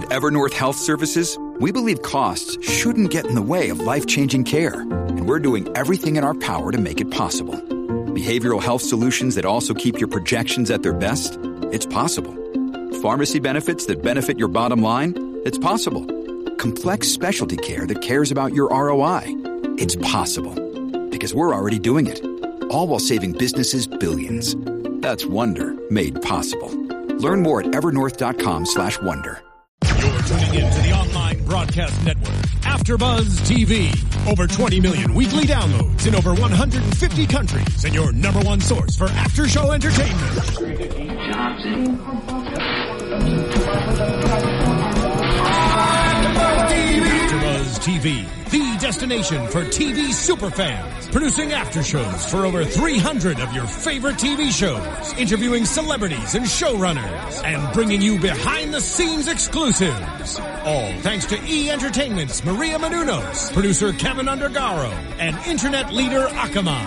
At Evernorth Health Services, we believe costs shouldn't get in the way of life-changing care, and we're doing everything in our power to make it possible. Behavioral health solutions that also keep your projections at their best? It's possible. Pharmacy benefits that benefit your bottom line? It's possible. Complex specialty care that cares about your ROI? It's possible. Because we're already doing it. All while saving businesses billions. That's Wonder made possible. Learn more at evernorth.com/wonder. You're tuning in to the online broadcast network, AfterBuzz TV. Over 20 million weekly downloads in over 150 countries, and your number one source for after-show entertainment. AfterBuzz TV, the destination for TV superfans, producing after-shows for over 300 of your favorite TV shows, interviewing celebrities and showrunners, and bringing you behind-the-scenes exclusives. All thanks to E! Entertainment's Maria Menounos, producer Kevin Undergaro, and internet leader Akamai.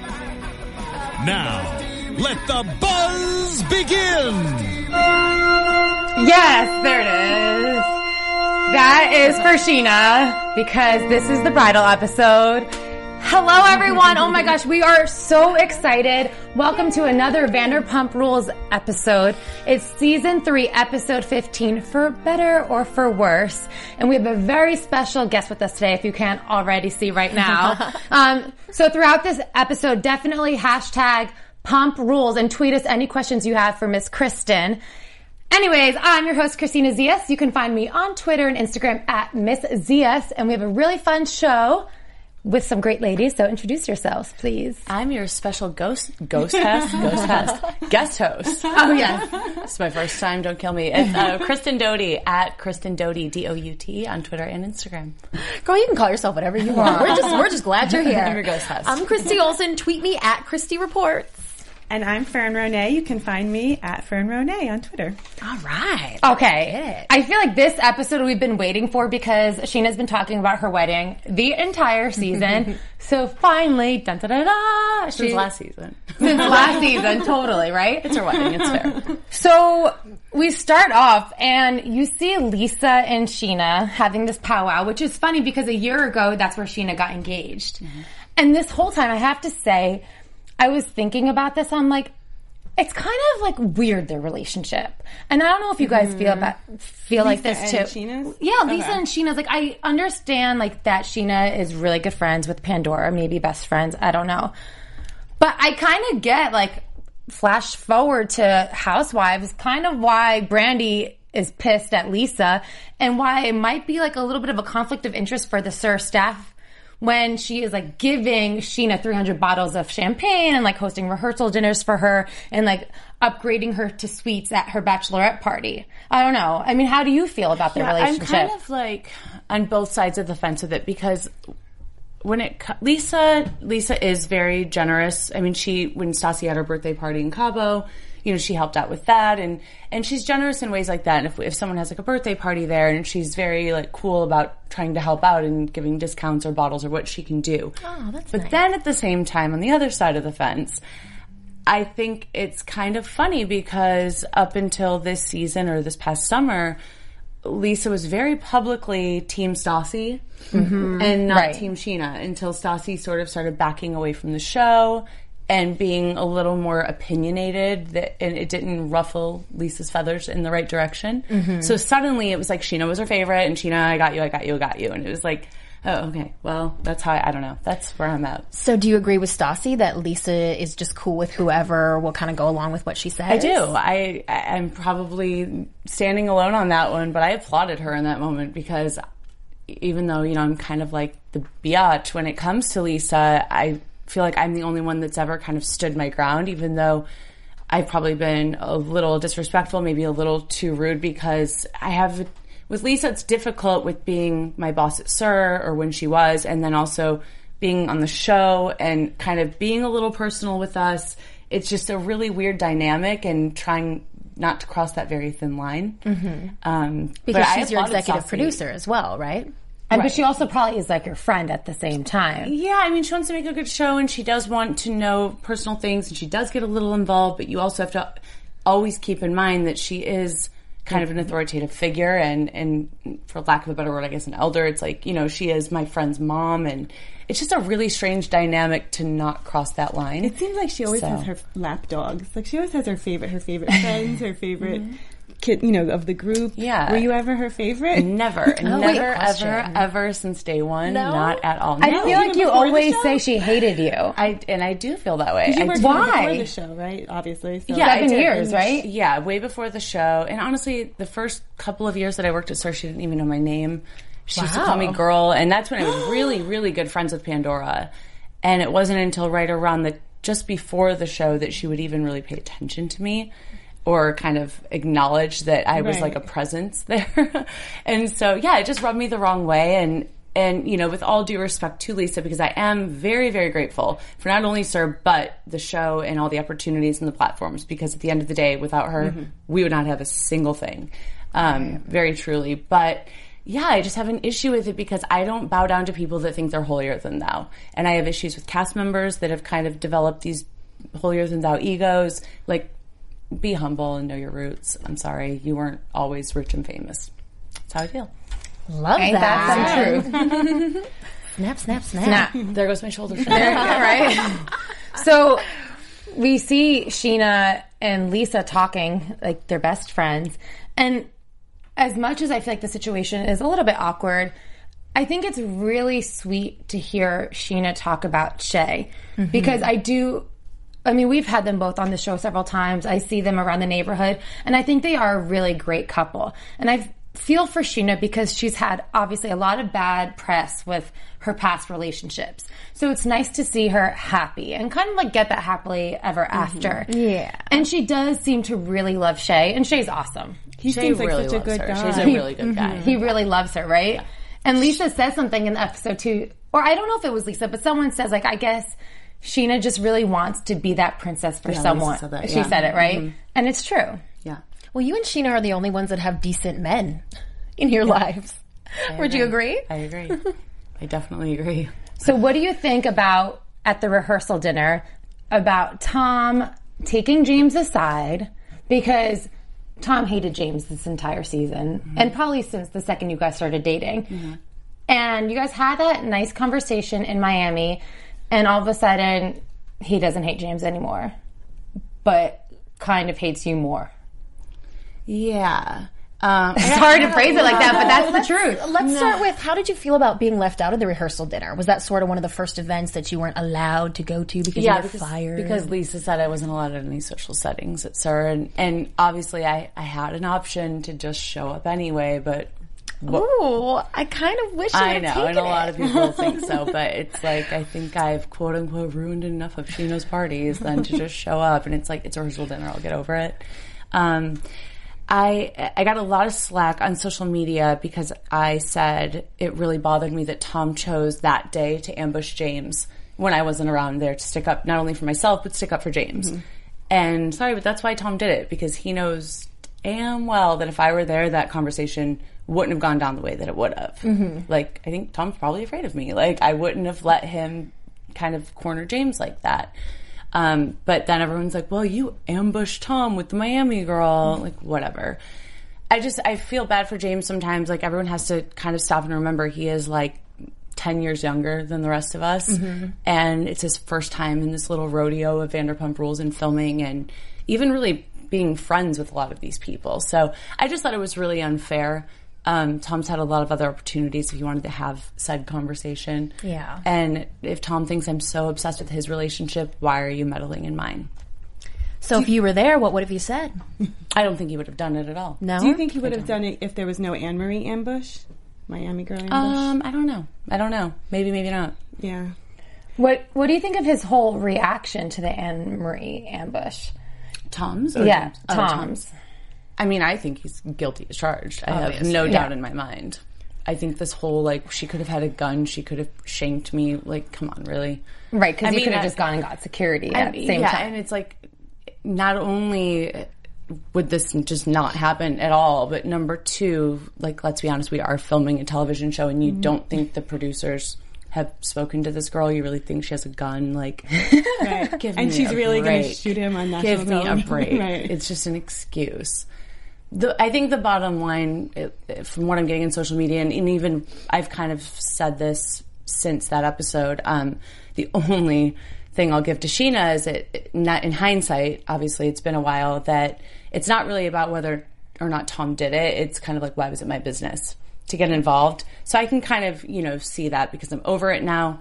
Now, let the buzz begin! Yes, there it is. That is for Sheena, because this is the bridal episode. Hello, everyone. Oh my gosh, we are so excited. Welcome to another Vanderpump Rules episode. It's season 3, episode 15, for better or for worse. And we have a very special guest with us today, if you can't already see right now. So throughout this episode, definitely hashtag Pump Rules and tweet us any questions you have for Miss Kristen. Anyways, I'm your host, Christina Zias. You can find me on Twitter and Instagram at Miss Zias. And we have a really fun show with some great ladies. So introduce yourselves, please. I'm your special guest host. Oh, yes. It's my first time. Don't kill me. It's Kristen Doty at Kristen Doty, D-O-U-T, on Twitter and Instagram. Girl, you can call yourself whatever you want. We're just glad you're here. I'm your ghost host. I'm Christy Olsen. Tweet me at Christy Reports. And I'm Fern Ronay. You can find me at Fern Ronay on Twitter. All right. Okay. I feel like this episode we've been waiting for because Sheena's been talking about her wedding the entire season. So finally, dun-da-da-da. Since last season. Since last season, totally, right? It's her wedding. It's fair. So we start off and you see Lisa and Sheena having this powwow, which is funny because a year ago, that's where Sheena got engaged. Mm-hmm. And this whole time, I have to say, I was thinking about this. I'm like, it's kind of like weird, their relationship. And I don't know if you guys feel like this too. Sheena's? Yeah, Lisa and Sheena's. Like, I understand like that Sheena is really good friends with Pandora, maybe best friends. I don't know. But I kind of get like, flash forward to Housewives, kind of why Brandi is pissed at Lisa and why it might be like a little bit of a conflict of interest for the SUR staff when she is like giving Sheena 300 bottles of champagne and like hosting rehearsal dinners for her and like upgrading her to suites at her bachelorette party. I don't know. I mean, how do you feel about the relationship? I'm kind of like on both sides of the fence with it because when Lisa is very generous. I mean, when Stassi had her birthday party in Cabo, you know, she helped out with that, and she's generous in ways like that. And if someone has like a birthday party there, and she's very like cool about trying to help out and giving discounts or bottles or what she can do. Oh, that's But nice. then at the same time, on the other side of the fence, I think it's kind of funny because up until this season or this past summer, Lisa was very publicly Team Stassi and not Team Sheena until Stassi sort of started backing away from the show and being a little more opinionated, and it didn't ruffle Lisa's feathers in the right direction. Mm-hmm. So suddenly it was like Sheena was her favorite, and Sheena, I got you. And it was like, oh, okay, well, that's how I don't know. That's where I'm at. So do you agree with Stassi that Lisa is just cool with whoever will kind of go along with what she says? I do. I'm probably standing alone on that one, but I applauded her in that moment because even though, you know, I'm kind of like the biatch when it comes to Lisa, I feel like I'm the only one that's ever kind of stood my ground, even though I've probably been a little disrespectful, maybe a little too rude, because with Lisa, it's difficult with being my boss at SUR, or when she was, and then also being on the show and kind of being a little personal with us. It's just a really weird dynamic, and trying not to cross that very thin line. Mm-hmm. Because she's your executive producer as well, right? And But she also probably is like your friend at the same time. Yeah, I mean, she wants to make a good show, and she does want to know personal things, and she does get a little involved, but you also have to always keep in mind that she is kind of an authoritative figure and for lack of a better word, I guess an elder. It's like, you know, she is my friend's mom, and it's just a really strange dynamic to not cross that line. It seems like she always has her lap dogs. Like, she always has her favorite friends, her favorite kid, you know, of the group. Yeah. Were you ever her favorite? Never, ever since day one. No? Not at all. I No. feel like you before the always show? say she hated you. I do feel that way. You worked Why? before the show, right? Obviously. So. Yeah, I 7 did. years, right? Yeah, way before the show. And honestly, the first couple of years that I worked at SUR, she didn't even know my name. She used to call me girl, and that's when I was really, really good friends with Pandora. And it wasn't until right around just before the show that she would even really pay attention to me or kind of acknowledge that I was like a presence there. And so, yeah, it just rubbed me the wrong way. And, you know, with all due respect to Lisa, because I am very, very grateful for not only SUR, but the show and all the opportunities and the platforms, because at the end of the day, without her, we would not have a single thing. Very truly. But yeah, I just have an issue with it because I don't bow down to people that think they're holier than thou. And I have issues with cast members that have kind of developed these holier than thou egos. Like, be humble and know your roots. I'm sorry, you weren't always rich and famous. That's how I feel. Love Ain't that. that some truth? Snap, snap, snap. There goes my shoulder. All right. So we see Sheena and Lisa talking like they're best friends. And as much as I feel like the situation is a little bit awkward, I think it's really sweet to hear Sheena talk about Shay. Because I mean, we've had them both on the show several times. I see them around the neighborhood, and I think they are a really great couple. And I feel for Sheena because she's had obviously a lot of bad press with her past relationships. So it's nice to see her happy and kind of like get that happily ever after. Yeah. And she does seem to really love Shay, and Shay's awesome. He Shay seems like really such a loves good her. guy. She's a really good guy. He really loves her, right? Yeah. And Lisa says something in the episode too, or I don't know if it was Lisa, but someone says like, I guess Sheena just really wants to be that princess for someone. Lisa said that, She said it, right? And it's true. Yeah. Well, you and Sheena are the only ones that have decent men in your lives. Would you agree? I agree. I definitely agree. So what do you think about, at the rehearsal dinner, about Tom taking James aside? Because Tom hated James this entire season, and probably since the second you guys started dating. And you guys had that nice conversation in Miami, and all of a sudden, he doesn't hate James anymore, but kind of hates you more. Yeah. It's hard to phrase it like that, but that's the truth. Let's start with, how did you feel about being left out of the rehearsal dinner? Was that sort of one of the first events that you weren't allowed to go to because you were fired? Because Lisa said I wasn't allowed at any social settings at SUR, and obviously I had an option to just show up anyway, but Ooh, I kind of wish I know, and a lot of people think so, but it's like, I think I've quote unquote ruined enough of Sheena's parties than to just show up, and it's like, it's a rehearsal dinner, I'll get over it. I got a lot of slack on social media because I said it really bothered me that Tom chose that day to ambush James when I wasn't around there to stick up not only for myself, but stick up for James. And sorry, but that's why Tom did it, because he knows damn well that if I were there, that conversation wouldn't have gone down the way that it would have. Like, I think Tom's probably afraid of me. Like, I wouldn't have let him kind of corner James like that. But then everyone's like, well, you ambushed Tom with the Miami girl. Like, whatever. I feel bad for James sometimes. Like, everyone has to kind of stop and remember he is like 10 years younger than the rest of us. And it's his first time in this little rodeo of Vanderpump Rules and filming and even really being friends with a lot of these people. So I just thought it was really unfair. Tom's had a lot of other opportunities if he wanted to have said conversation. Yeah. And if Tom thinks I'm so obsessed with his relationship, why are you meddling in mine? So if you were there, what would have you said? I don't think he would have done it at all. No? Do you think he would have done it if there was no Anne-Marie ambush? Miami girl ambush? I don't know. Maybe, maybe not. Yeah. What do you think of his whole reaction to the Anne-Marie ambush? Tom's? Or Yeah, James? Oh, Tom's. I mean, I think he's guilty as charged. I have no doubt in my mind. I think this whole, like, she could have had a gun, she could have shanked me. Like, come on, really? Right, because you could have just gone and got security at the same time. And it's like, not only would this just not happen at all, but number two, like, let's be honest, we are filming a television show, and you don't think the producers have spoken to this girl. You really think she has a gun? Like, Right. give and me she's a really going to break. shoot him on national Give me a television. break. Right. It's just an excuse. I think the bottom line, from what I'm getting in social media, and even I've kind of said this since that episode, the only thing I'll give to Scheana is not in hindsight, obviously it's been a while, that it's not really about whether or not Tom did it. It's kind of like, why was it my business to get involved? So I can kind of, see that because I'm over it now.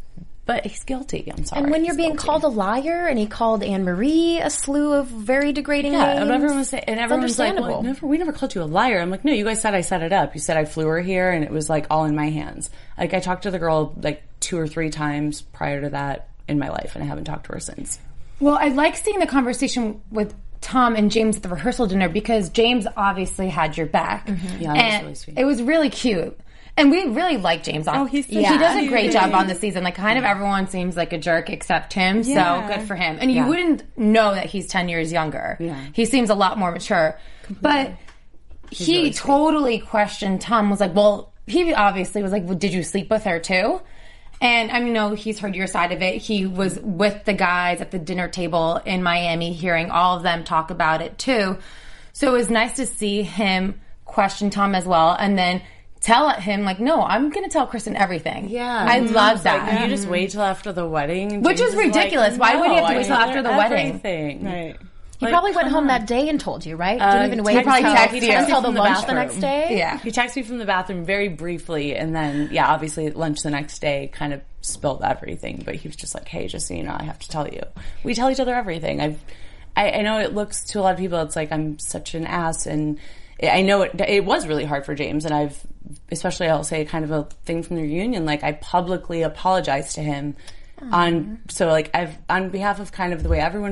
But he's guilty. I'm sorry. And when you're being called a liar, and he called Anne-Marie a slew of very degrading names. And everyone's like, well, we never called you a liar. I'm like, no, you guys said I set it up. You said I flew her here, and it was like all in my hands. Like, I talked to the girl like 2 or 3 times prior to that in my life, and I haven't talked to her since. Well, I like seeing the conversation with Tom and James at the rehearsal dinner because James obviously had your back. Mm-hmm. Yeah, that was really sweet. It was really cute. And we really like James. He does a great job on the season. Like, kind of everyone seems like a jerk except him, so good for him. And you wouldn't know that he's 10 years younger. Yeah. He seems a lot more mature. But he really totally questioned Tom, was like, well, he obviously was like, well, did you sleep with her too? And I mean, he's heard your side of it. He was with the guys at the dinner table in Miami, hearing all of them talk about it too. So it was nice to see him question Tom as well, and then tell him, like, no, I'm going to tell Kristen everything. Yeah. I love that. Like, you just wait till after the wedding. Which is ridiculous. Why would he have to wait till after the wedding? Right. He probably went home that day and told you, right? Didn't even wait until the lunch the next day? Yeah. He texted me from the bathroom very briefly, and then, obviously at lunch the next day kind of spilled everything. But he was just like, hey, just so you know, I have to tell you. We tell each other everything. I know it looks to a lot of people, it's like I'm such an ass, and I know it was really hard for James, and I'll say kind of a thing from the reunion, like I publicly apologized to him on behalf of kind of the way everyone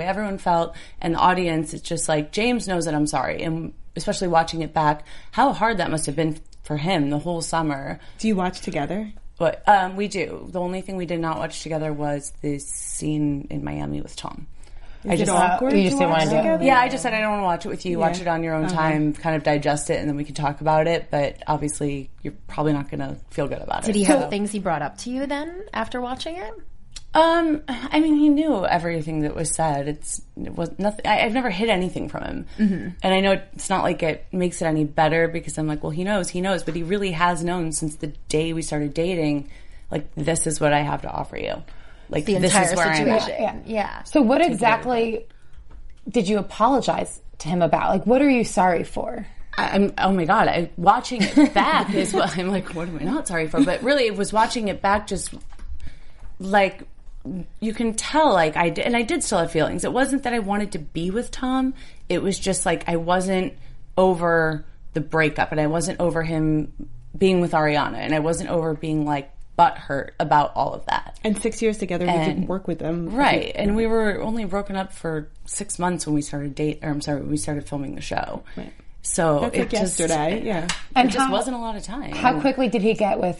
felt and the audience. It's just like, James knows that I'm sorry, and especially watching it back, how hard that must have been for him the whole summer. Do you watch together? But we do. The only thing we did not watch together was the scene in Miami with Tom. Is it awkward? You just didn't want to do it. Yeah, I just said I don't want to watch it with you. Watch it on your own time, kind of digest it, and then we can talk about it. But obviously, you're probably not going to feel good about it. Did he have things he brought up to you then after watching it? I mean, he knew everything that was said. It was nothing. I've never hid anything from him, and I know it's not like it makes it any better because I'm like, well, he knows, but he really has known since the day we started dating. Like, this is what I have to offer you. Like, the this entire is where situation. I'm at. Yeah. So what exactly did you apologize to him about? Like, what are you sorry for? Oh my God, watching it back is what I'm like, what am I not sorry for? But really, it was watching it back, just like, you can tell, like, I did still have feelings. It wasn't that I wanted to be with Tom. It was just like, I wasn't over the breakup, and I wasn't over him being with Ariana, and I wasn't over being like, butthurt about all of that. And 6 years together, we didn't work with them. Right. And we were only broken up for 6 months when we started when we started filming the show. Right. So that's like yesterday. Yeah. And it just wasn't a lot of time. How quickly did he get with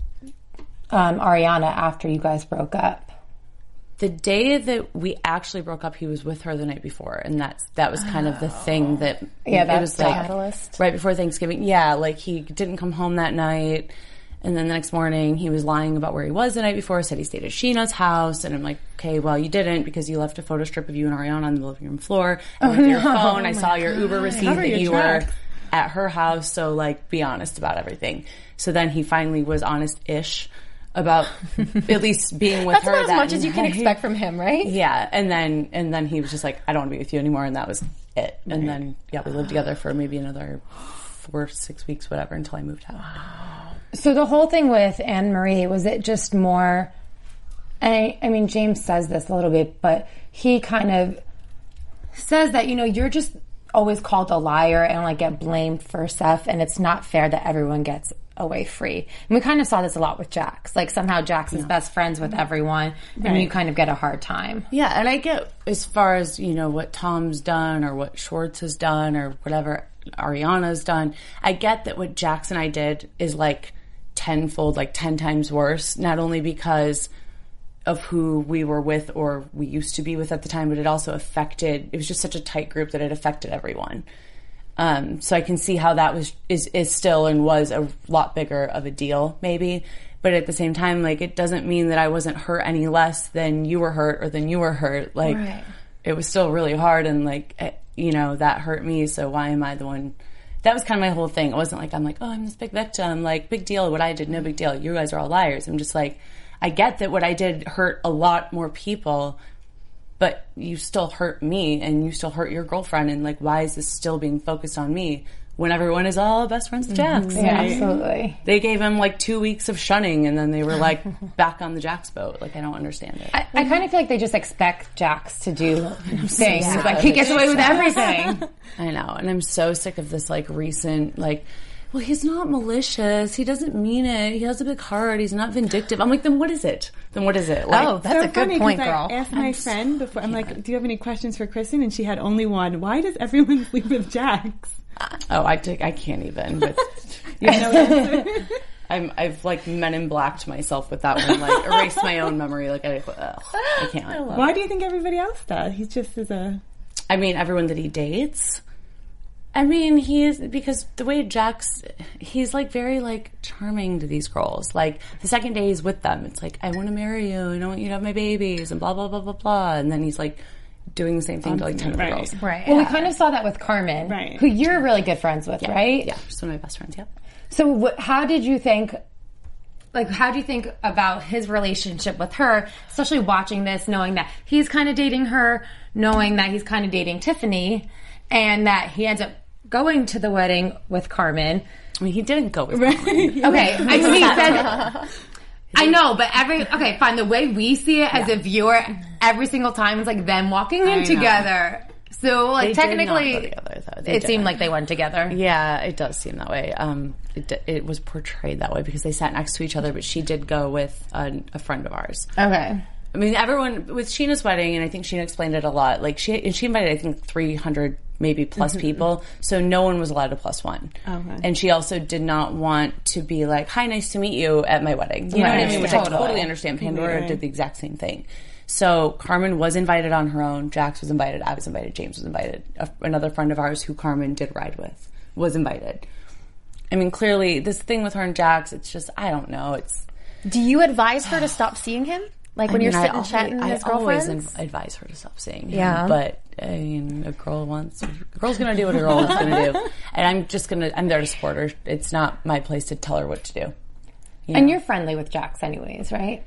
Ariana after you guys broke up? The day that we actually broke up, he was with her the night before, and that was kind of the thing that that was the like catalyst. Right before Thanksgiving. Yeah, like he didn't come home that night. And then the next morning, he was lying about where he was the night before, said he stayed at Scheana's house. And I'm like, okay, well, you didn't, because you left a photo strip of you and Ariana on the living room floor. And with your phone, I saw your Uber receipt that you were at her house. So, like, be honest about everything. So then he finally was honest-ish about at least being with her. That's about as much as you can expect from him, right? Yeah. And then he was just like, I don't want to be with you anymore. And that was it. And then, we lived together for maybe another 4 or 6 weeks, whatever, until I moved out. So the whole thing with Anne-Marie, was it just more, I mean, James says this a little bit, but he kind of says that, you're just always called a liar and like get blamed for stuff, and it's not fair that everyone gets away free. And we kind of saw this a lot with Jax. Like, somehow Jax is best friends with everyone, and you kind of get a hard time. Yeah, and I get, as far as, what Tom's done or what Schwartz has done or whatever Ariana's done, I get that what Jax and I did is like tenfold, like 10 times worse, not only because of who we were with or we used to be with at the time, but it also affected, it was just such a tight group that it affected everyone. So I can see how that is still and was a lot bigger of a deal, maybe. But at the same time, like, it doesn't mean that I wasn't hurt any less than you were hurt or than you were hurt. Like, it was still really hard, and like, you know, that hurt me. So why am I the one? That was kind of my whole thing. It wasn't like I'm like, oh, I'm this big victim, like big deal. What I did, no big deal. You guys are all liars. I'm just like, I get that what I did hurt a lot more people, but you still hurt me, and you still hurt your girlfriend, and like, why is this still being focused on me when everyone is all best friends with Jax? Yeah, absolutely. They gave him like 2 weeks of shunning, and then they were like back on the Jax boat. Like, I don't understand it. I kind of feel like they just expect Jax to do things. Like, he gets away with everything. I know, and I'm so sick of this like recent like, well, he's not malicious. He doesn't mean it. He has a big heart. He's not vindictive. I'm like, then what is it? Like, Oh, that's a good point, girl. I asked my friend before, I'm like, do you have any questions for Kristen? And she had only one. Why does everyone sleep with Jax? Oh, I can't even. With, You have no answer? I've like Men in Blacked myself with that one. Like, erased my own memory. Like, I can't. Why do you think everybody else does? He's just as a... I mean, everyone that he dates. I mean, he is, because the way Jax, he's like very like charming to these girls. Like, the second day he's with them, it's like, I want to marry you, and I want you to have my babies, and blah, blah, blah, blah, blah. And then he's like doing the same thing to like 10 other girls. Right. Well, we kind of saw that with Carmen, Right. who you're really good friends with, right? Yeah, she's one of my best friends, yeah. So how did you think, like, how do you think about his relationship with her, especially watching this, knowing that he's kind of dating her, knowing that he's kind of dating Tiffany, and that he ends up going to the wedding with Carmen? I mean, he didn't go with Carmen. Okay, I mean, he said... I know, but okay, fine. The way we see it as a viewer, every single time it's like them walking in together. So, like, They technically, did not go together, though. it seemed like they went together. Yeah, it does seem that way. It was portrayed that way because they sat next to each other, but she did go with a friend of ours. Okay. I mean, everyone with Sheena's wedding, and I think Sheena explained it a lot. Like, she invited, I think, 300 maybe plus people, so no one was allowed to plus one. Okay. And she also did not want to be like, "Hi, nice to meet you" at my wedding. You know what I mean? Which I totally understand. Pandora did the exact same thing. So Carmen was invited on her own. Jax was invited. I was invited. James was invited. Another friend of ours who Carmen did ride with was invited. I mean, clearly, this thing with her and Jax, it's just, I don't know. Do you advise her to stop seeing him? Like, when you're sitting chatting with his girlfriends? I always advise her to stop seeing him. Yeah. But, I mean, a girl's going to do what a girl is going to do. And I'm there to support her. It's not my place to tell her what to do. And you're friendly with Jax anyways, right?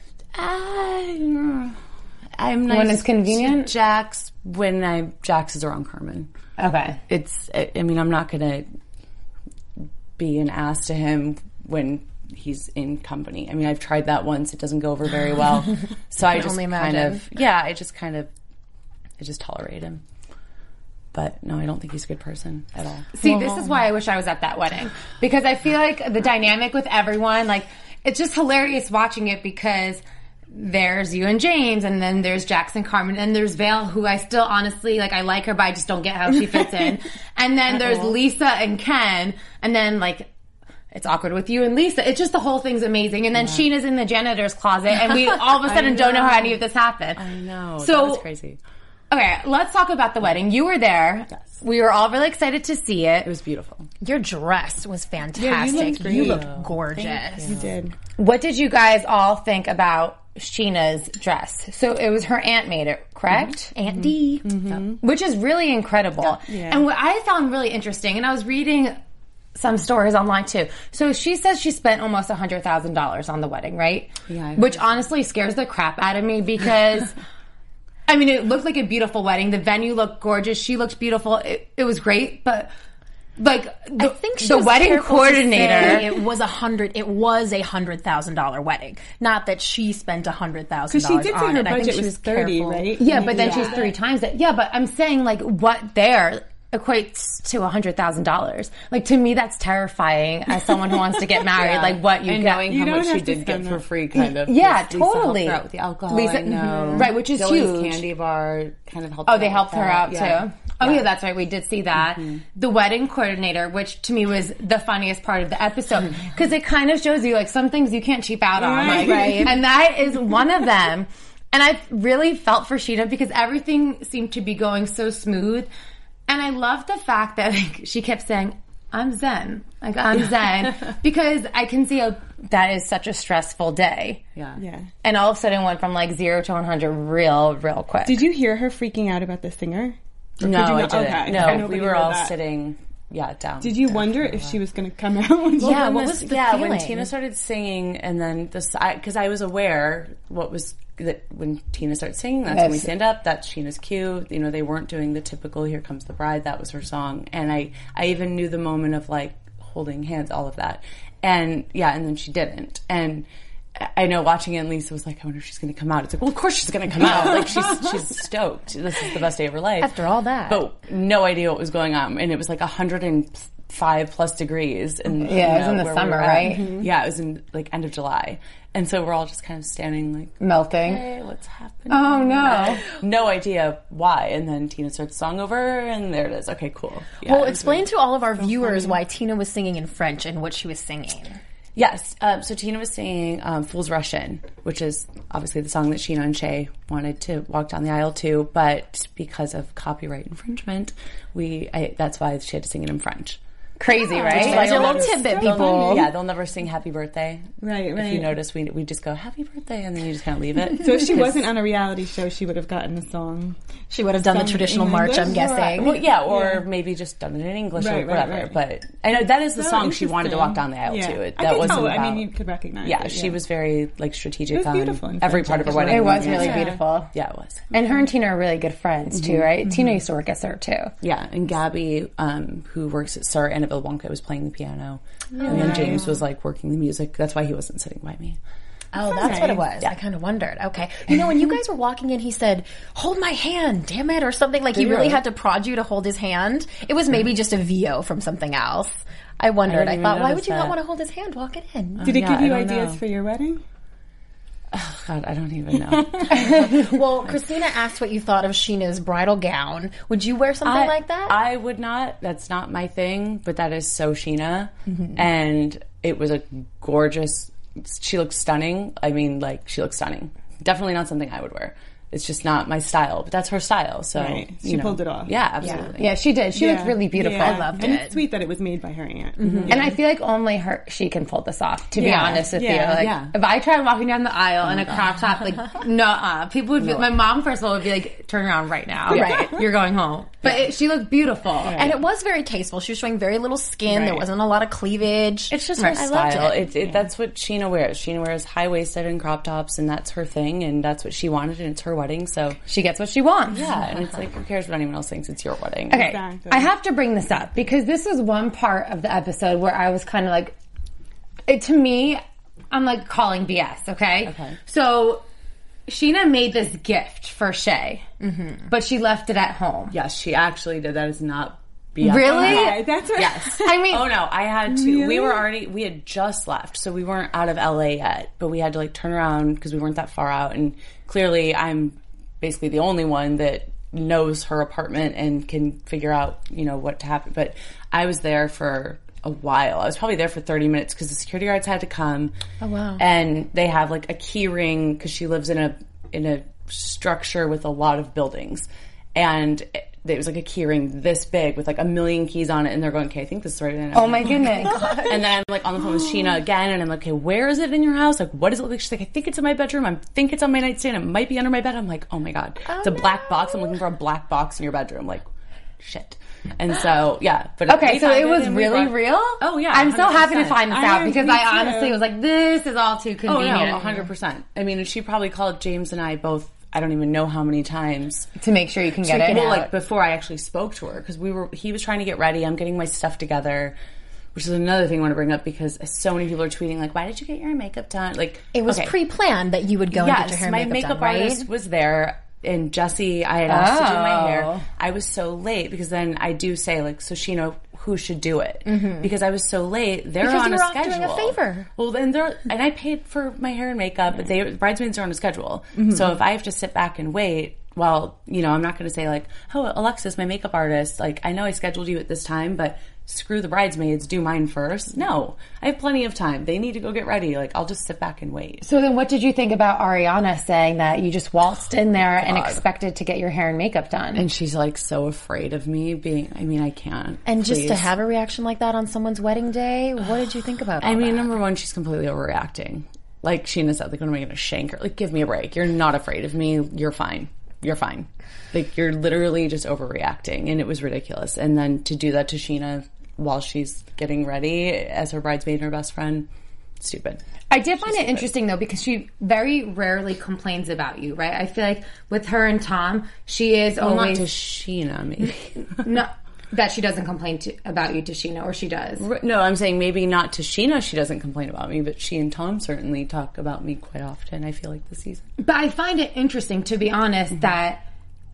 I'm nice when it's convenient? to Jax when Jax is around Carmen. Okay. I mean, I'm not going to be an ass to him when he's in company. I mean, I've tried that once. It doesn't go over very well. So I just I just tolerate him. But no, I don't think he's a good person at all. See, this is why I wish I was at that wedding. Because I feel like the dynamic with everyone, like, it's just hilarious watching it because there's you and James, and then there's Jax and Carmen, and there's Vale, who I still honestly, like, I like her, but I just don't get how she fits in. And then there's Lisa and Ken, and then, like, it's awkward with you and Lisa. It's just the whole thing's amazing. And then Sheena's in the janitor's closet, and we all of a sudden don't know how any of this happened. I know. So, that was crazy. Okay, let's talk about the wedding. You were there. Yes. We were all really excited to see it. It was beautiful. Your dress was fantastic. Yeah, you looked gorgeous. You did. What did you guys all think about Sheena's dress? So it was her aunt made it, correct? Aunt D. Which is really incredible. Yeah. And what I found really interesting, and I was reading some stories online too. So she says she spent almost $100,000 on the wedding, right? Yeah. Which honestly scares the crap out of me because... I mean, it looked like a beautiful wedding. The venue looked gorgeous. She looked beautiful. It was great, but like I think she the was wedding careful to coordinator. say it was $100,000 wedding. Not that she spent $100,000 Because she did say on her it. I think budget she was 30, careful. right? Yeah, but then she's 3 times that. Yeah, but I'm saying like what there equates to $100,000. Like, to me, that's terrifying as someone who wants to get married. Like, what you and get. knowing You how don't much she have to did get spend for that. free, kind of. Yeah, Lisa totally. helped her out with the alcohol. Lisa- I know. Right, which is Zoe's huge. Candy bar kind of helped. Oh, they helped her out Yeah. too. Oh yeah, that's right. We did see that. The wedding coordinator, which to me was the funniest part of the episode, because it kind of shows you like some things you can't cheap out on, Right. like, and that is one of them. And I really felt for Sheena because everything seemed to be going so smooth, and I loved the fact that like, she kept saying, I'm zen. Like, I'm zen. Because I can see how that is such a stressful day. Yeah. And all of a sudden went from like 0 to 100 real quick. Did you hear her freaking out about the singer? No, I didn't. Okay. No, Nobody we were heard all that. sitting, down. Did you wonder if she was going to come out? When she Yeah, what was the feeling? when Tina started singing, and then because I was aware that when Tina started singing, that's when we stand up. That's Sheena's cue. You know, they weren't doing the typical "Here Comes the Bride." That was her song, and I even knew the moment of like holding hands, all of that, and then she didn't, and. I know watching it, and Lisa was like, I wonder if she's going to come out. It's like, well, of course she's going to come out. Like, she's stoked. This is the best day of her life. After all that. But no idea what was going on. And it was like 105 plus degrees. And, it was in the where we summer, were at. right? Mm-hmm. Yeah, it was in like end of July. And so we're all just kind of standing like, melting? hey, what's happening? Oh, no. No idea why. And then Tina starts the song over, and there it is. Okay, cool. Yeah, Well, explain to all of our viewers why Tina was singing in French and what she was singing. Yes. So Tina was singing Fool's Rush In, which is obviously the song that Sheena and Shay wanted to walk down the aisle to, but because of copyright infringement, that's why she had to sing it in French. Crazy, right? Like a little tidbit, people. Yeah, they'll never sing Happy Birthday. Right. If you notice, we just go Happy Birthday, and then you just kind of leave it. So if she wasn't on a reality show, she would have gotten the song. She would have done the traditional march, I'm guessing. Well, yeah, or maybe just done it in English or whatever. Right. But I know that is the song she wanted to walk down the aisle to. That wasn't about, I mean, you could recognize it. Yeah, she was very like strategic. It was beautiful on every part of her wedding. It was really beautiful. Yeah, it was. And her and Tina are really good friends too, right? Tina used to work at SIR too. Yeah, and Gabby, who works at SIR, Annabelle Wonka, was playing the piano, and then James was like working the music. That's why he wasn't sitting by me. Oh, that's what it was. I kind of wondered. Okay. You know, when you guys were walking in, he said, hold my hand, damn it, or something. Like he really had to prod you to hold his hand. It was maybe just a VO from something else. I wondered. I thought, why would you not want to hold his hand walking in? Did it give you ideas for your wedding? Oh, God, I don't even know. Well, Christina asked what you thought of Sheena's bridal gown. Would you wear something like that? I would not. That's not my thing, but that is so Sheena. And it was a gorgeous... She looked stunning. I mean, like, she looked stunning. Definitely not something I would wear. It's just not my style, but that's her style. So she pulled it off. Yeah, absolutely. Yeah, she did. She looked really beautiful. Yeah. I loved and it. It's sweet that it was made by her aunt. And I feel like only she can pull this off, to be honest with you. Like, if I tried walking down the aisle in a crop top, like, no, people would be, my mom, first of all, would be like, turn around right now. Right. You're going home. But she looked beautiful. And it was very tasteful. She was showing very little skin. There wasn't a lot of cleavage. It's just her style. That's what Sheena wears. Sheena wears high-waisted and crop tops, and that's her thing, and that's what she wanted, and it's her wedding, so... She gets what she wants. Yeah, and it's like, who cares what anyone else thinks? It's your wedding. Okay, Exactly. I have to bring this up because this is one part of the episode where I was kind of like, to me, I'm like calling BS, okay? So, Sheena made this gift for Shay, but she left it at home. Yes, she actually did. That is not BS. Really? Okay, that's what, Yes. I mean, Oh no, I had to. We had just left, so we weren't out of LA yet, but we had to like turn around because we weren't that far out, and clearly I'm basically the only one that knows her apartment and can figure out, what to happen. But I was there for a while. I was probably there for 30 minutes because the security guards had to come. Oh, wow. And they have like a key ring because she lives in a structure with a lot of buildings. And it was like a key ring this big with like 1 million keys on it, and they're going, okay, I think this is right. oh my goodness. And then I'm like on the phone with Sheena again, and I'm like, okay, where is it in your house? Like, what does it look like? She's like, I think it's in my bedroom. I think it's on my nightstand. It might be under my bed. I'm like, oh my God. It's a black box. I'm looking for a black box in your bedroom. Like, shit. And so, yeah. But Okay, so it was really real? Oh, yeah. I'm so happy to 100%. find this out because me I too. honestly was like, this is all too Oh, convenient. no, 100%. I mean, she probably called James and I both, I don't even know how many times. To make sure you can get it Well, out. like, before I actually spoke to her, because he was trying to get ready. I'm getting my stuff together, which is another thing I want to bring up because so many people are tweeting, like, why did you get your makeup done? Like, It was okay. pre-planned that you would go and get your hair my and makeup done, right? artist was there, and Jessie, I had asked to do my hair. I was so late because then I do say, like, so Sheena, who should do it? Because I was so late. They're Because on you a were off schedule. doing a favor. Well, then and I paid for my hair and makeup, but bridesmaids are on a schedule. So if I have to sit back and wait, well, I'm not going to say like, oh, Alexis, my makeup artist, like, I know I scheduled you at this time, but screw the bridesmaids, do mine first. No, I have plenty of time. They need to go get ready. Like, I'll just sit back and wait. So then what did you think about Ariana saying that you just waltzed in there and expected to get your hair and makeup done? And she's like so afraid of me being, I mean, I can't. And just to have a reaction like that on someone's wedding day, what did you think about all I mean, that? number one, she's completely overreacting. Like Sheena said, like, when am I going to shank her? Like, give me a break. You're not afraid of me. You're fine. You're fine. Like, you're literally just overreacting. And it was ridiculous. And then to do that to Sheena while she's getting ready as her bridesmaid and her best friend, stupid. I did find it interesting, though, because she very rarely complains about you, right? I feel like with her and Tom, she is always... Not to Sheena, maybe. No, that she doesn't complain about you to Sheena, or she does. No, I'm saying maybe not to Sheena she doesn't complain about me, but she and Tom certainly talk about me quite often, I feel like, this season. But I find it interesting, to be honest, that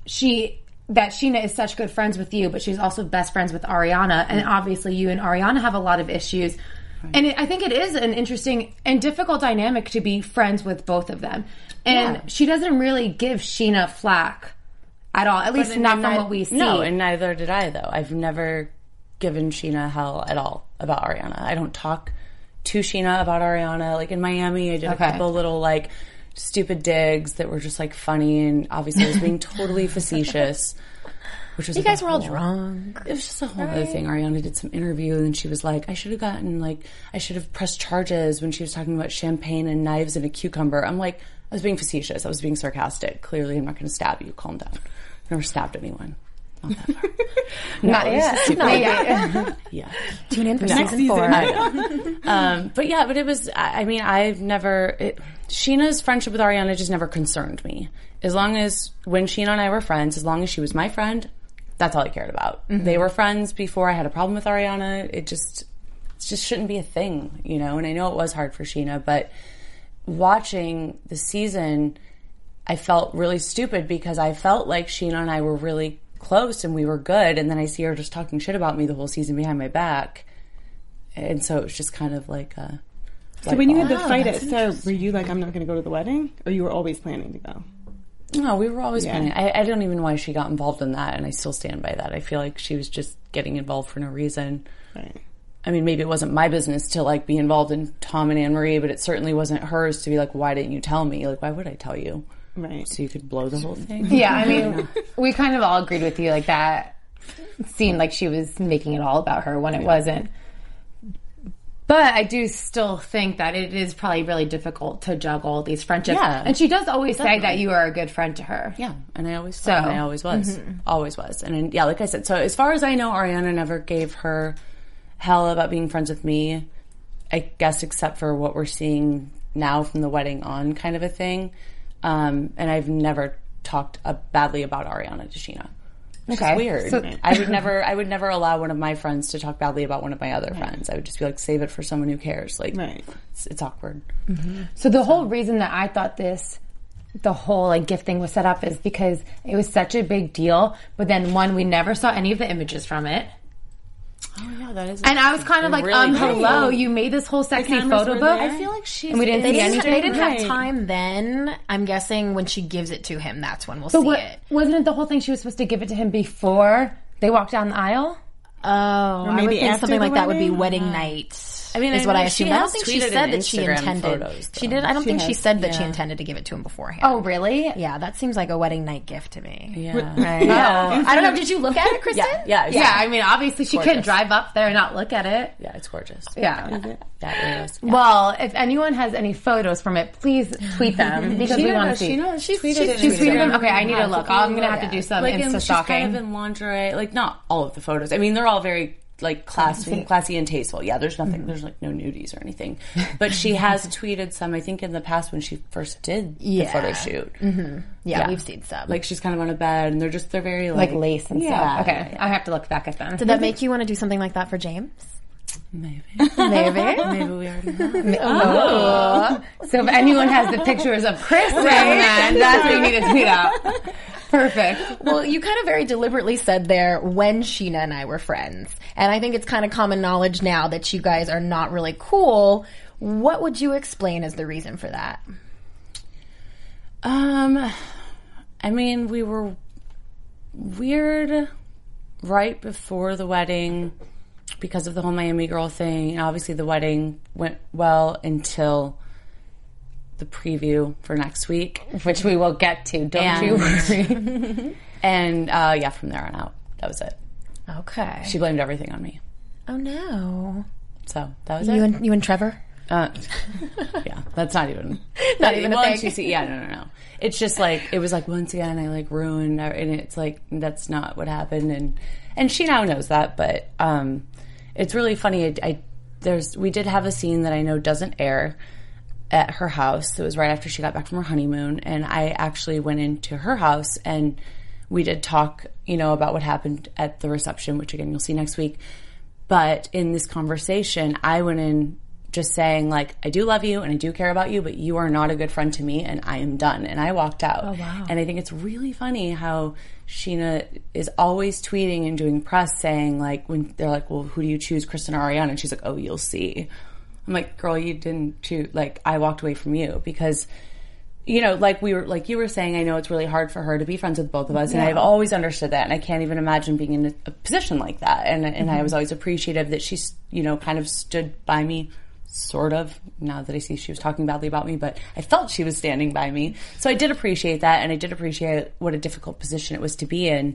Sheena is such good friends with you, but she's also best friends with Ariana, and obviously you and Ariana have a lot of issues. Right. And I think it is an interesting and difficult dynamic to be friends with both of them. And she doesn't really give Sheena flack at all, at least not from what we see. No, and neither did I, though. I've never given Sheena hell at all about Ariana. I don't talk to Sheena about Ariana. Like, in Miami, I did a couple little, like, stupid digs that were just, like, funny, and obviously I was being totally facetious. Which was you guys were all drunk. It was just a whole other thing. Ariana did some interview, and she was like, I should have pressed charges when she was talking about champagne and knives and a cucumber. I'm like, I was being facetious. I was being sarcastic. Clearly, I'm not going to stab you. Calm down. I've never stabbed anyone. Not that far. Not yet. Not yet. Yeah. Tune in for season 4. But it was, I mean, Sheena's friendship with Ariana just never concerned me. As long as, when Sheena and I were friends, as long as she was my friend, that's all I cared about. Mm-hmm. They were friends before I had a problem with Ariana. It just shouldn't be a thing, you know? And I know it was hard for Sheena, but watching the season, I felt really stupid because I felt like Sheena and I were really close and we were good, and then I see her just talking shit about me the whole season behind my back. And so it was just kind of like a... So when you had the fight at SAR, were you like, I'm not going to go to the wedding? Or you were always planning to go? No, we were always planning. I don't even know why she got involved in that, and I still stand by that. I feel like she was just getting involved for no reason. Right. I mean, maybe it wasn't my business to, like, be involved in Tom and Anne-Marie, but it certainly wasn't hers to be like, why didn't you tell me? Like, why would I tell you? Right. So you could blow the whole thing? Yeah, I mean, we kind of all agreed with you. Like, that seemed like she was making it all about her when it wasn't. But I do still think that it is probably really difficult to juggle these friendships. Yeah. And she does always say that you are a good friend to her. Yeah, and I always and I always was. Mm-hmm. Always was. And yeah, like I said, so as far as I know, Ariana never gave her hell about being friends with me, I guess, except for what we're seeing now from the wedding on kind of a thing. And I've never talked badly about Ariana to Sheena. Which is weird. So, I would never allow one of my friends to talk badly about one of my other friends. I would just be like, save it for someone who cares. Like, it's awkward. Mm-hmm. So the whole reason that I thought the whole like gift thing was set up is because it was such a big deal. But then we never saw any of the images from it. Oh yeah, that is. And I was kind of like, really hello, you made this whole sexy photo book. I feel like and we didn't see anything. They didn't have time then. I'm guessing when she gives it to him, that's when we'll see it. Wasn't it the whole thing she was supposed to give it to him before they walked down the aisle? Oh, or maybe I would think something like that would be wedding night. I mean, is what I assume. I don't think she said that she Instagram intended. Photos, she did. I don't think she said that she intended to give it to him beforehand. Oh, really? Yeah, that seems like a wedding night gift to me. Yeah. Right. Yeah. I don't know. Did you look at it, Kristen? Yeah. I mean, obviously she couldn't drive up there and not look at it. Yeah, it's gorgeous. Yeah. Is it? That is. Yeah. Well, if anyone has any photos from it, please tweet them because we want to see. She tweeted them. Okay, I need to look. I'm going to have to do some Insta stalking. She's kind of in lingerie. Like, not all of the photos. I mean, they're all very like classy and tasteful. Yeah, there's nothing. There's like no nudies or anything. But she has tweeted some. I think in the past when she first did the photo shoot. Mm-hmm. Yeah, we've seen some. Like she's kind of on a bed and they're very like lace and stuff. Okay, I have to look back at them. Did that make you want to do something like that for James? Maybe we already have. So if anyone has the pictures of Chris saying that, that's what you need to tweet out. Perfect. Well, you kind of very deliberately said there when Sheena and I were friends. And I think it's kind of common knowledge now that you guys are not really cool. What would you explain as the reason for that? I mean, we were weird right before the wedding. because of the whole Miami girl thing. And obviously the wedding went well until the preview for next week. Which we will get to, don't you worry. And from there on out, that was it. Okay. She blamed everything on me. Oh no. So that was You it. and Trevor? Yeah, that's not even Not even a thing. No. It's just like, it was like, once again, I like ruined, and it's like, that's not what happened. And she now knows that, but it's really funny. We did have a scene that I know doesn't air at her house. It was right after she got back from her honeymoon, and I actually went into her house and we did talk, about what happened at the reception, which again, you'll see next week. But in this conversation, I went in just saying, like, I do love you and I do care about you, but you are not a good friend to me and I am done. And I walked out. Oh, wow. And I think it's really funny how Sheena is always tweeting and doing press saying, like, when they're like, well, who do you choose, Kristen or Ariana? And she's like, oh, you'll see. I'm like, girl, you didn't choose. Like, I walked away from you because, like you were saying, I know it's really hard for her to be friends with both of us. And I've always understood that. And I can't even imagine being in a position like that. And I was always appreciative that she's, kind of stood by me. Sort of, now that I see she was talking badly about me, but I felt she was standing by me. So I did appreciate that, and I did appreciate what a difficult position it was to be in.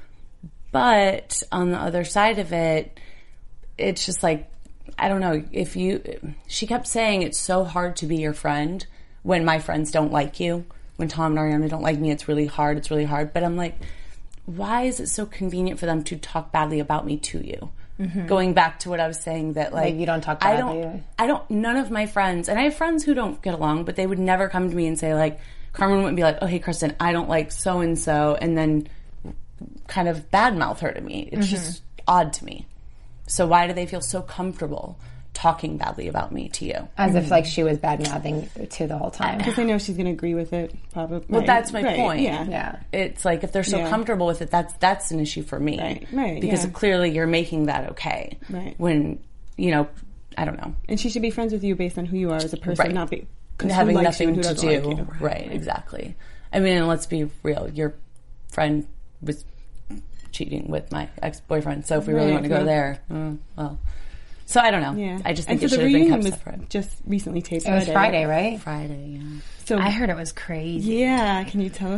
But on the other side of it, it's just like, I don't know, she kept saying it's so hard to be your friend when my friends don't like you. When Tom and Ariana don't like me, it's really hard. But I'm like, why is it so convenient for them to talk badly about me to you? Mm-hmm. Going back to what I was saying, that like you don't talk badly. None of my friends, and I have friends who don't get along, but they would never come to me and say, like, Carmen wouldn't be like, oh, hey, Kristen, I don't like so-and-so, and then kind of badmouth her to me. It's just odd to me. So why do they feel so comfortable talking badly about me to you? As if like she was bad-mouthing to the whole time. Because I know she's going to agree with it, probably. Well, that's my point. Yeah. It's like, if they're so comfortable with it, that's an issue for me. Right. Because clearly you're making that okay. Right. When, I don't know. And she should be friends with you based on who you are as a person, not be having nothing to do. Like you. Right, exactly. I mean, let's be real. Your friend was cheating with my ex-boyfriend, so if we really want to go there, well... So I don't know. Yeah. I just think and it so should the have been reunion kept was separate. Just recently taped. It was Friday, right? Friday, yeah. So I heard it was crazy. Yeah, can you tell us?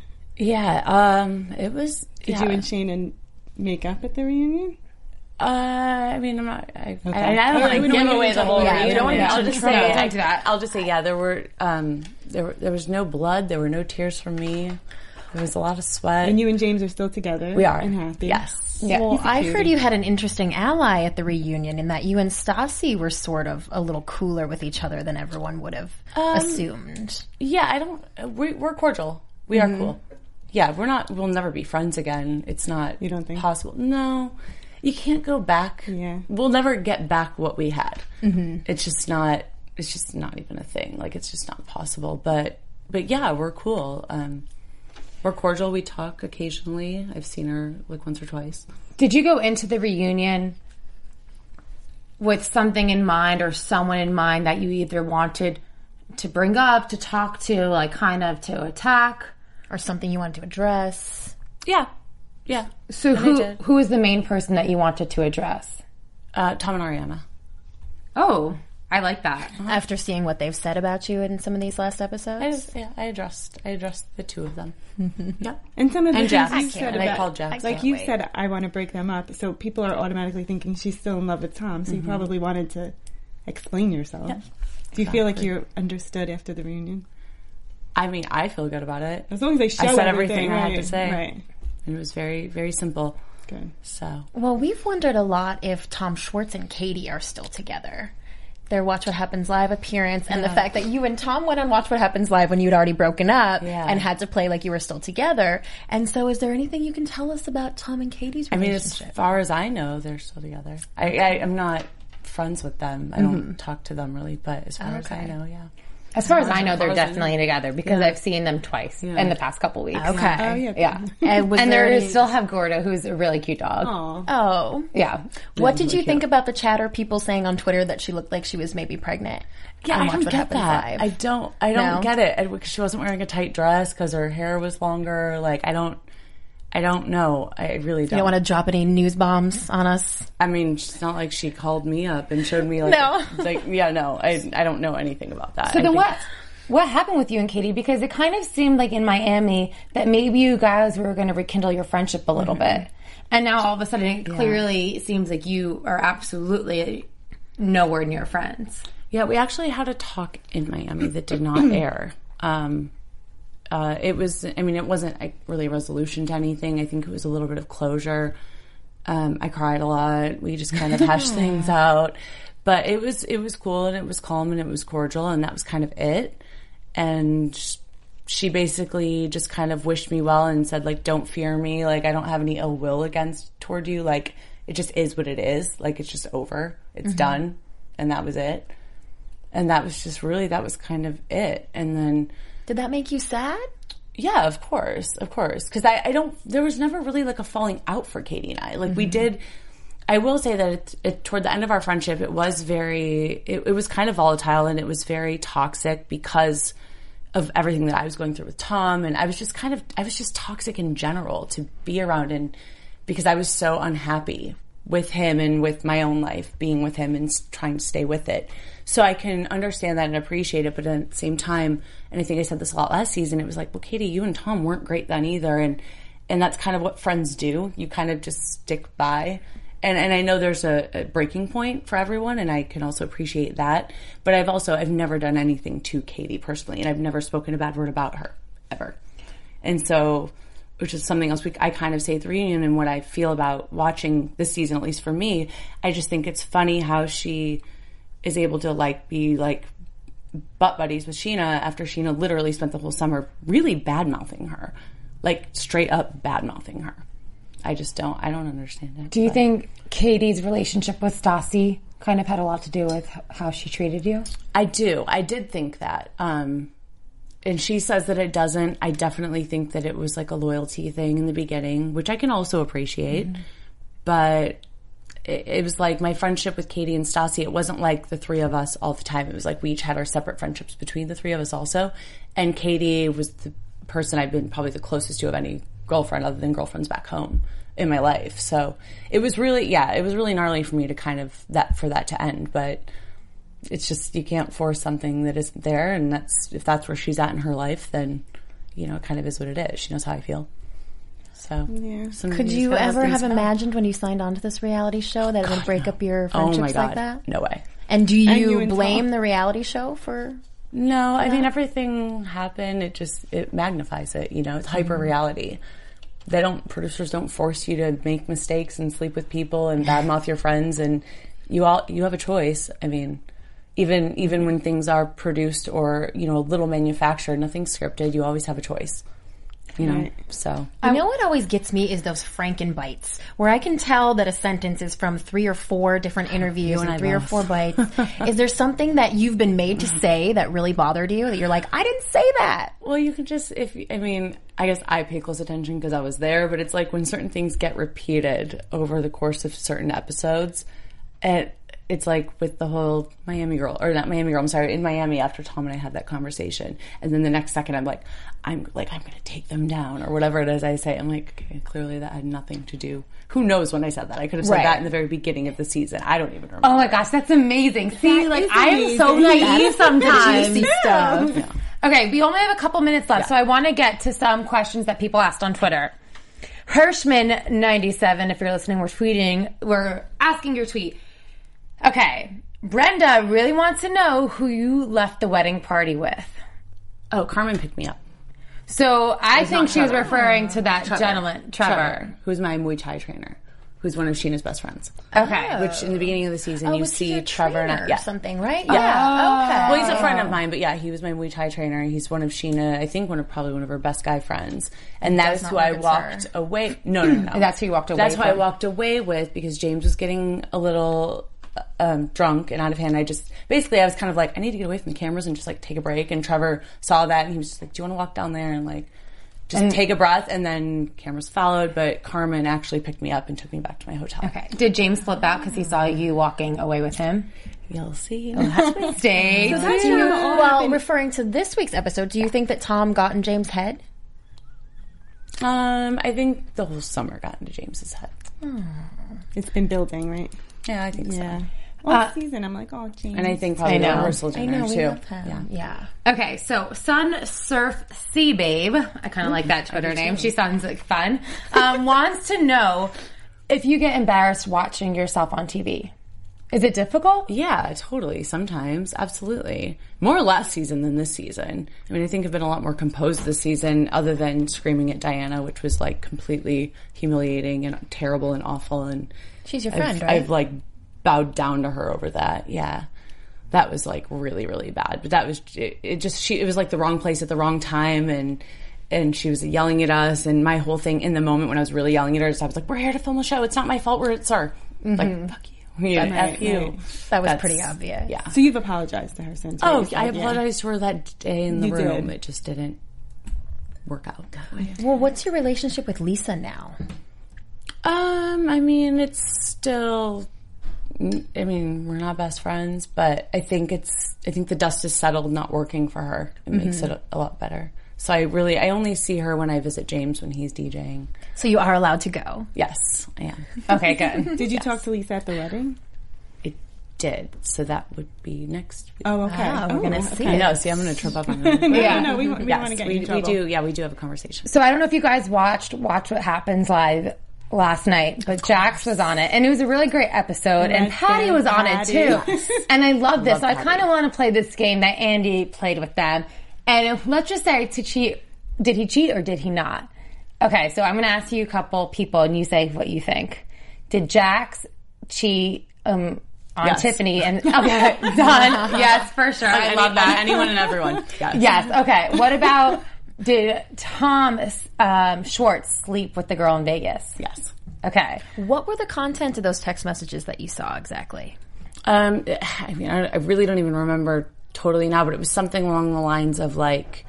Yeah, it was. Did you and Shayna make up at the reunion? I mean, I'm not. I don't Alright, want to give away the whole. Yeah, reunion. we don't want to I'll just say. that. I'll just say, yeah. There were. There was no blood. There were no tears from me. There was a lot of sweat. And you and James are still together. We are. And happy. Yes. Yeah. Well, I heard you had an interesting ally at the reunion in that you and Stassi were sort of a little cooler with each other than everyone would have assumed. Yeah, I don't. We're cordial. We are cool. Yeah, we're not. We'll never be friends again. It's not. You don't think possible? No, you can't go back. Yeah, we'll never get back what we had. Mm-hmm. It's just not. It's just not even a thing. Like, it's just not possible. But yeah, we're cool. We're cordial. We talk occasionally. I've seen her like once or twice. Did you go into the reunion with something in mind or someone in mind that you either wanted to bring up, to talk to, like kind of to attack? Or something you wanted to address? Yeah. So who is the main person that you wanted to address? Tom and Ariana. Oh, I like that. After seeing what they've said about you in some of these last episodes? I addressed the two of them. Yeah. And some of the Jax. things you said And about, I called Jax. like you said, I want to break them up. So people are automatically thinking she's still in love with Tom. So you probably wanted to explain yourself. Yeah, Do you feel like you're understood after the reunion? I mean, I feel good about it. As long as they show I said everything I had to say. Right. And it was very, very simple. Good. So. Well, we've wondered a lot if Tom Schwartz and Katie are still together. Their Watch What Happens Live appearance and the fact that you and Tom went on Watch What Happens Live when you'd already broken up and had to play like you were still together. And so is there anything you can tell us about Tom and Katie's relationship? I mean, as far as I know, they're still together. I'm not friends with them. I don't talk to them really, but as far as I know, yeah. As far as I know, they're definitely together because I've seen them twice in the past couple weeks. Okay. Yeah. And they still have Gordo, who's a really cute dog. Aww. Oh. Yeah. What did you think about the chatter people saying on Twitter that she looked like she was maybe pregnant? Yeah, I don't get that. Live? I don't get it. Because she wasn't wearing a tight dress because her hair was longer. Like, I I don't know. I really don't. You don't want to drop any news bombs on us? I mean, it's not like she called me up and showed me, like, No. I don't know anything about that. So then what happened with you and Katie? Because it kind of seemed like in Miami that maybe you guys were going to rekindle your friendship a little bit. And now all of a sudden it clearly seems like you are absolutely nowhere near friends. Yeah, we actually had a talk in Miami that did not air. It wasn't really a resolution to anything. I think it was a little bit of closure. I cried a lot. We just kind of hashed things out. But it was cool, and it was calm, and it was cordial, and that was kind of it. And she basically just kind of wished me well and said, like, don't fear me. Like, I don't have any ill will toward you. Like, it just is what it is. Like, it's just over. It's done. And that was it. And that was kind of it. And then... Did that make you sad? Yeah, of course. Because there was never really like a falling out for Katie and I. Like we did, I will say that it toward the end of our friendship, it was it was kind of volatile and it was very toxic because of everything that I was going through with Tom. And I was just toxic in general to be around, and because I was so unhappy with him and with my own life, being with him and trying to stay with it. So I can understand that and appreciate it, but at the same time, and I think I said this a lot last season, it was like, well, Katie, you and Tom weren't great then either, and that's kind of what friends do. You kind of just stick by. And I know there's a breaking point for everyone, and I can also appreciate that. But I've never done anything to Katie personally, and I've never spoken a bad word about her, ever. And so... which is something else I kind of say at the reunion, and what I feel about watching this season, at least for me, I just think it's funny how she is able to like be like butt buddies with Scheana after Scheana literally spent the whole summer really bad-mouthing her. Like straight up bad-mouthing her. I don't understand it. Do you think Katie's relationship with Stassi kind of had a lot to do with how she treated you? I do. I did think that. And she says that it doesn't. I definitely think that it was like a loyalty thing in the beginning, which I can also appreciate. But it was like my friendship with Katie and Stassi, it wasn't like the three of us all the time. It was like we each had our separate friendships between the three of us also. And Katie was the person I've been probably the closest to of any girlfriend other than girlfriends back home in my life. So it was really gnarly for me to kind of for that to end. But it's just, you can't force something that isn't there, and if that's where she's at in her life, then, it kind of is what it is. She knows how I feel. So, could you ever have imagined when you signed on to this reality show that it would break up your friendships like that? No way. And do you blame the reality show for? No, I mean, everything happened. It magnifies it. It's hyper reality. Producers don't force you to make mistakes and sleep with people and badmouth your friends, and you have a choice. I mean, even when things are produced or, a little manufactured, nothing's scripted, you always have a choice. Right. So. What always gets me is those Frankenbites, where I can tell that a sentence is from 3 or 4 different interviews and 3 or 4 bites. Is there something that you've been made to say that really bothered you, that you're like, I didn't say that? Well, you can just, I guess I pay close attention because I was there, but it's like when certain things get repeated over the course of certain episodes, it's like with the whole in Miami after Tom and I had that conversation. And then the next second I'm going to take them down or whatever it is I say. I'm like, okay, clearly that had nothing to do. Who knows when I said that? I could have said that in the very beginning of the season. I don't even remember. Oh my gosh, that's amazing. See, I am so naive sometimes. Stuff. Yeah. Okay, we only have a couple minutes left, so I want to get to some questions that people asked on Twitter. Hirschman97, if you're listening, we're asking your tweet. Okay, Brenda really wants to know who you left the wedding party with. Oh, Carmen picked me up. So I think she was referring to that gentleman, Trevor, who's my Muay Thai trainer, who's one of Sheena's best friends. Okay. Which in the beginning of the season you see Trevor and or something, right? Yeah. Okay. Well, he's a friend of mine, but he was my Muay Thai trainer. He's one of Sheena, I think probably one of her best guy friends. And that's who I walked away. No. That's who you walked away with. That's who I walked away with because James was getting a little drunk and out of hand. I was kind of like, I need to get away from the cameras and just like take a break. And Trevor saw that and he was just like, do you want to walk down there and like just take a breath? And then cameras followed, but Carmen actually picked me up and took me back to my hotel. Okay. Did James flip out because he saw you walking away with him? You'll see. Stay. Well, referring to this week's episode, do you think that Tom got in James' head? I think the whole summer got into James's head. It's been building, right? Yeah, I think so. All season, I'm like, oh, James. And I think probably the rehearsal dinner, too. Love him. Yeah. Okay, so Sun Surf Sea Babe, I kind of like that Twitter name. She sounds like fun. Wants to know if you get embarrassed watching yourself on TV. Is it difficult? Yeah, totally. Sometimes. Absolutely. More last season than this season. I mean, I think I've been a lot more composed this season other than screaming at Diana, which was like completely humiliating and terrible and awful. And she's your friend, right? I've like bowed down to her over that. Yeah. That was like really, really bad. But that was, it was like the wrong place at the wrong time. And she was yelling at us. And my whole thing in the moment when I was really yelling at her, I was like, we're here to film a show. It's not my fault. It's our, like, fuck you. Yeah, F you. Right. That was pretty obvious. Yeah. So you've apologized to her since? Oh, I apologized to her that day in the room. Did. It just didn't work out that way. Well, what's your relationship with Lisa now? I mean, it's still. I mean, we're not best friends, but I think the dust is settled. Not working for her, it makes it a lot better. So I only see her when I visit James when he's DJing. So you are allowed to go? Yes, I am. Okay, good. Did you talk to Lisa at the wedding? It did. So that would be next week. Oh, okay. We're going to see. I know. See, I'm going to trip up on it. No, we want to get you in trouble. We do have a conversation. So I don't know if you guys watched What Happens Live last night, but Jax was on it, and it was a really great episode, and Patty was on it too. And I love this. So I kind of want to play this game that Andy played with them. And let's just say to cheat, did he cheat or did he not? Okay, so I'm going to ask you a couple people, and you say what you think. Did Jax cheat on Tiffany? And okay, done. Yes, for sure. I love that. Anyone and everyone. Yes. Yes. Okay. What about did Tom Schwartz sleep with the girl in Vegas? Yes. Okay. What were the content of those text messages that you saw exactly? I mean, I really don't even remember totally now, but it was something along the lines of like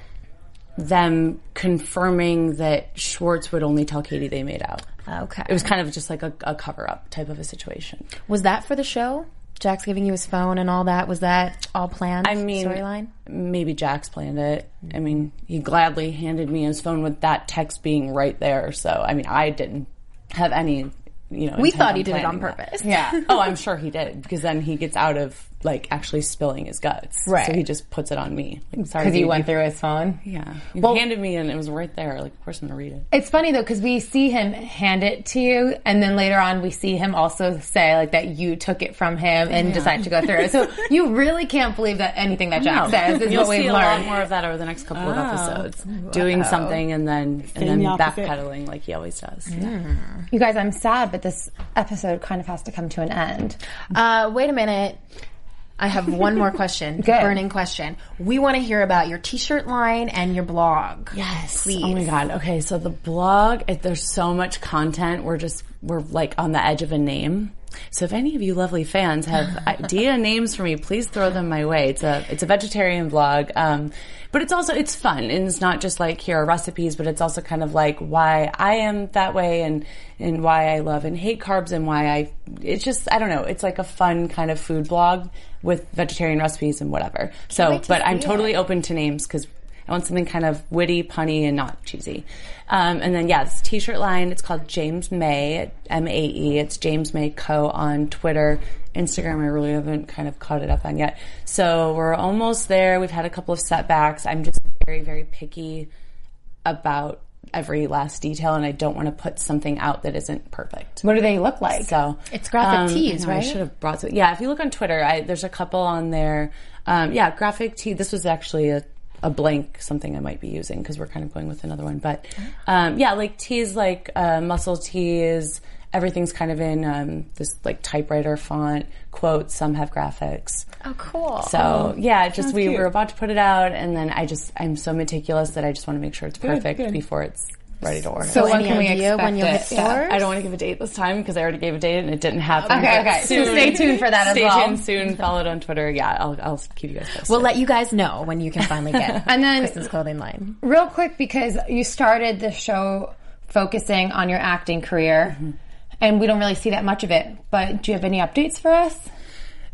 them confirming that Schwartz would only tell Katie they made out. Okay. It was kind of just like a cover-up type of a situation. Was that for the show? Jax giving you his phone and all that? Was that all planned? I mean, storyline? Maybe Jax planned it. I mean, he gladly handed me his phone with that text being right there. So, I mean, I didn't have any, we thought he did it on purpose. Yeah. Oh, I'm sure he did, because then he gets out of like actually spilling his guts. Right. So he just puts it on me. Like, sorry, because you went through his phone. Yeah. He handed me and it was right there. Like, of course I'm gonna read it. It's funny though, because we see him hand it to you, and then later on we see him also say like that you took it from him and decided to go through it. So you really can't believe that anything that Jax says is You'll what we've see learned. a lot more of that over the next couple of episodes. Doing something and then backpedaling like he always does. You guys, I'm sad, but this episode kind of has to come to an end. Wait a minute. I have one more question. Burning question. We want to hear about your t-shirt line and your blog. Yes. Please. Oh my God. Okay. So the blog, there's so much content. We're like on the edge of a name. So if any of you lovely fans have idea names for me, please throw them my way. It's a vegetarian blog. But it's fun. And it's not just like here are recipes, but it's also kind of like why I am that way and why I love and hate carbs and why it's just, I don't know. It's like a fun kind of food blog with vegetarian recipes and whatever. So, but I'm totally open to names because I want something kind of witty, punny, and not cheesy. And then, this t-shirt line, it's called James May, M-A-E. It's James May Co. on Twitter. Instagram, I really haven't kind of caught it up on yet. So we're almost there. We've had a couple of setbacks. I'm just very, very picky about every last detail, and I don't want to put something out that isn't perfect. What do they look like? So it's graphic tees, right? I should have brought some. Yeah, if you look on Twitter, there's a couple on there. Graphic tee. This was actually a blank something I might be using because we're kind of going with another one. But like tees, like muscle tees. Everything's kind of in this like typewriter font, quotes, some have graphics. Oh, cool. So, we were about to put it out, and then I'm so meticulous that I just want to make sure it's perfect before it's ready to order. So when can we expect when you'll hit stores? I don't want to give a date this time because I already gave a date and it didn't happen. Okay. Soon, so stay tuned for that as well. Stay tuned soon. Follow it on Twitter. Yeah, I'll keep you guys posted. We'll let you guys know when you can finally get and then Kristen's clothing line. Real quick, because you started the show focusing on your acting career, and we don't really see that much of it. But do you have any updates for us?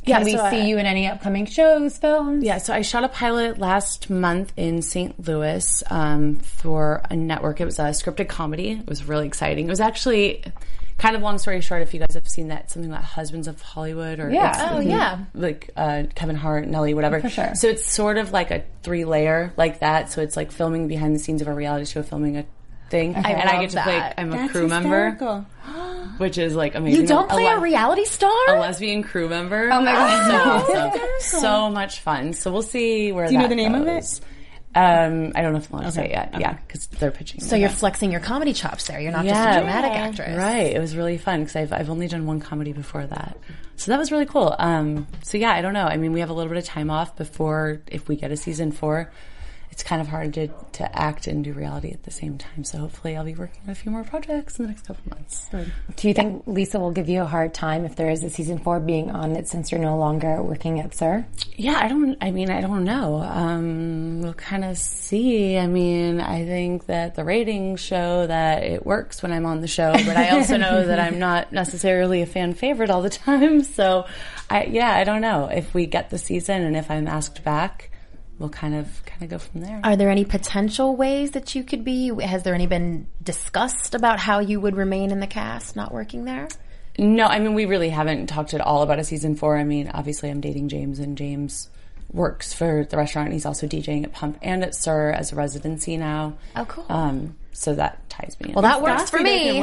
Can we see you in any upcoming shows, films? Yeah, so I shot a pilot last month in St. Louis for a network. It was a scripted comedy. It was really exciting. It was actually kind of long story short, if you guys have seen that, something like Husbands of Hollywood or like Kevin Hart, Nelly, whatever. For sure. So it's sort of like a 3-layer like that. So it's like filming behind the scenes of a reality show, filming a thing. Okay. And I get to play, I'm a crew member. Which is like amazing. You don't play a reality star? A lesbian crew member. Oh my God. So much fun. So we'll see where that goes. Do you know the name of it? I don't know if I'm allowed to say it yet. Okay. Yeah, because they're pitching. So you're flexing your comedy chops there. You're not just a dramatic actress. Right. It was really fun because I've only done one comedy before that. So that was really cool. So yeah, I don't know. I mean, we have a little bit of time off before, if we get a season 4. It's kind of hard to act and do reality at the same time. So hopefully I'll be working on a few more projects in the next couple of months. Do you think Lisa will give you a hard time if there is a season 4 being on it since you're no longer working at SUR? Yeah, I don't know. We'll kind of see. I mean, I think that the ratings show that it works when I'm on the show, but I also know that I'm not necessarily a fan favorite all the time. So I don't know if we get the season and if I'm asked back. We'll kind of go from there. Are there any potential ways that you could be? Has there any been discussed about how you would remain in the cast, not working there? No, I mean, we really haven't talked at all about a season 4. I mean, obviously I'm dating James, and James works for the restaurant, and he's also DJing at Pump and at SUR as a residency now. Oh, cool. So that ties me in. Well, that works for me.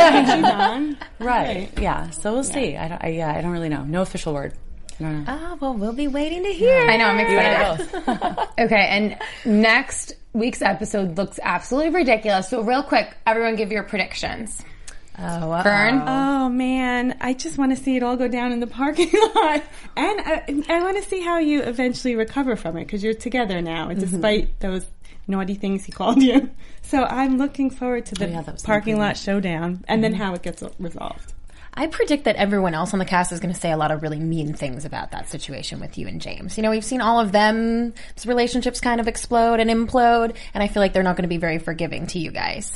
Right. Yeah. So we'll see. I don't really know. No official word. Oh, well, we'll be waiting to hear. I know, I'm excited. Okay, and next week's episode looks absolutely ridiculous. So real quick, everyone give your predictions. Fern? Oh, man. I just want to see it all go down in the parking lot. And I want to see how you eventually recover from it, because you're together now, despite those naughty things he called you. So I'm looking forward to the parking lot showdown, and then how it gets resolved. I predict that everyone else on the cast is going to say a lot of really mean things about that situation with you and James. You know, we've seen all of them, relationships kind of explode and implode, and I feel like they're not going to be very forgiving to you guys.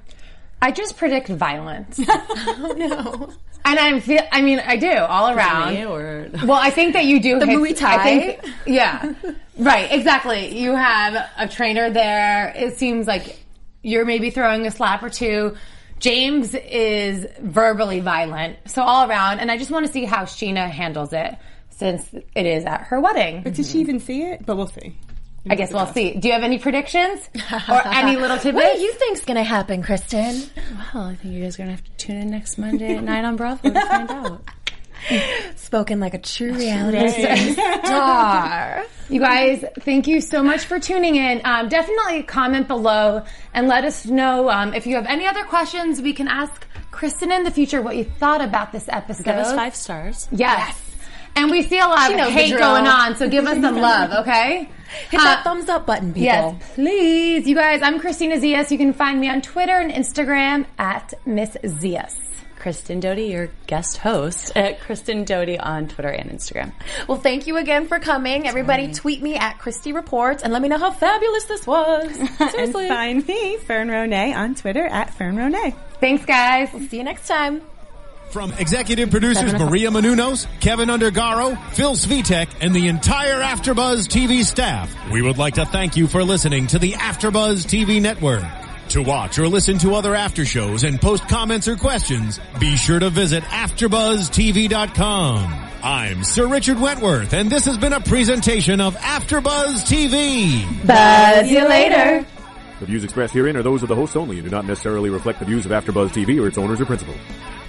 I just predict violence. Oh, no. And I do, all around. Well, I think that you do. The Muay Thai? Yeah. Right, exactly. You have a trainer there. It seems like you're maybe throwing a slap or two. James is verbally violent, so all around, and I just want to see how Sheena handles it, since it is at her wedding. But did she even see it? But we'll see. I guess we'll see. Do you have any predictions? Or any little tidbits? What do you think's going to happen, Kristen? Well, I think you guys are going to have to tune in next Monday at 9 on Bravo to find out. Spoken like a true reality star. You guys, thank you so much for tuning in. Definitely comment below and let us know if you have any other questions. We can ask Kristen in the future what you thought about this episode. Give us 5 stars. Yes. And we see a lot of hate going on, so give us some love, okay? Hit that thumbs up button, people. Yes, please. You guys, I'm Christina Zias. You can find me on Twitter and Instagram at Miss Zias. Kristen Doty, your guest host at Kristen Doty on Twitter and Instagram. Well, thank you again for coming. Everybody tweet me at Christy Reports and let me know how fabulous this was. Seriously. And find me, Fern Ronay, on Twitter at Fern Ronay. Thanks, guys. We'll see you next time. From executive producers Maria Menounos, Kevin Undergaro, Phil Svitek, and the entire AfterBuzz TV staff, we would like to thank you for listening to the AfterBuzz TV network. To watch or listen to other after shows and post comments or questions, be sure to visit AfterBuzzTV.com. I'm Sir Richard Wentworth, and this has been a presentation of AfterBuzz TV. Buzz you later. The views expressed herein are those of the hosts only and do not necessarily reflect the views of AfterBuzz TV or its owners or principals.